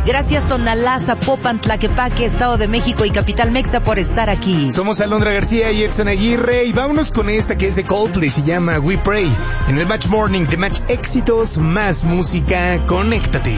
Gracias Tonalá, Zapopan, Tlaquepaque, Estado de México y Capital Mexa por estar aquí. Somos Alondra García y Edson Aguirre y vámonos con esta que es de Coldplay, se llama We Pray. En el Match Morning, de Match Éxitos, más música, conéctate.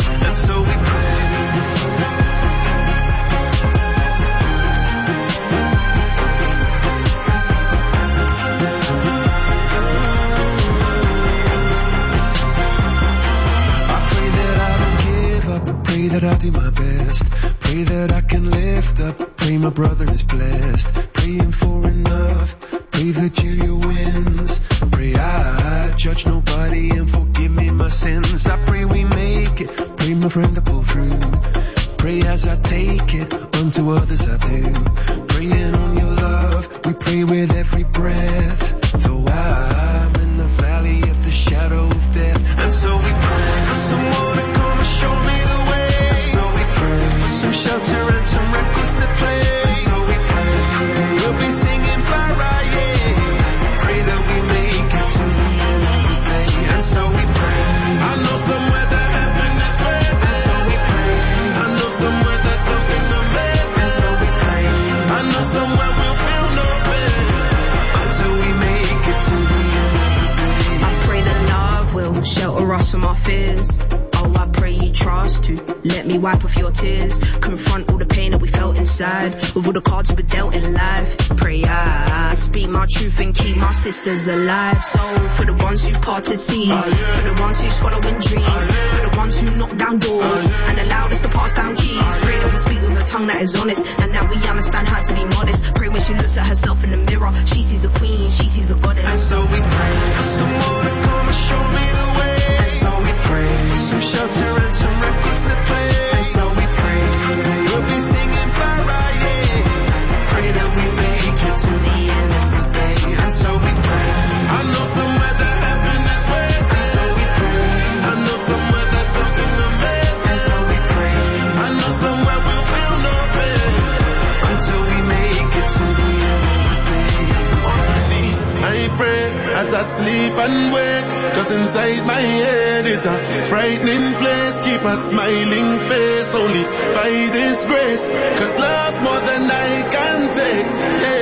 Pray that I do my best. Pray that I can lift up. Pray my brother is blessed. Praying for enough. Pray Virginia wins. Pray I judge nobody and forgive me my sins. I pray we make it. Pray my friend to pull through. Pray as I take it. Unto others I do. Praying on your love. We pray with every breath. Though I'm in the valley of the shadow of death. And so we pray for someone to come and show me the way. So we pray for some shelter and some records to play. So we pray we'll be singing Mariah. Pray that we make it to the end of the day. And so we pray. I know somewhere that heaven is where. And so we pray. I know somewhere that something amazing. And so we pray. I know somewhere we'll feel no pain until we make it to the end of the day. I pray that love will shelter us from our fears. Oh, I pray you trust to let me wipe off your tears. Confront all the pain that we felt inside with all the cards we were dealt in life. Pray I speak my truth and keep my sisters alive. So for the ones who parted seas, for the ones who's following dreams, for the ones who knock down doors and allowed us to pass down keys. Pray that we speak with a tongue that is honest and that we understand how to be modest. Pray when she looks at herself in the mirror, she sees a queen, she sees a goddess. And so we pray for someone to come and show me the way. And so we pray for some shelter and some records to play. And so we pray we'll be singing Mariah. Pray that we make it to the end of the day. And so we pray. I know somewhere that heaven is where. And so we pray. I know somewhere that something amazing. And so we pray. I know somewhere we'll feel no pain until we make it to the end of the day. Honestly, I pray as I sleep and wake. Cause inside my head is a frightening place. Keep a smiling face only by this grace. Cause love more than I can take. Yeah.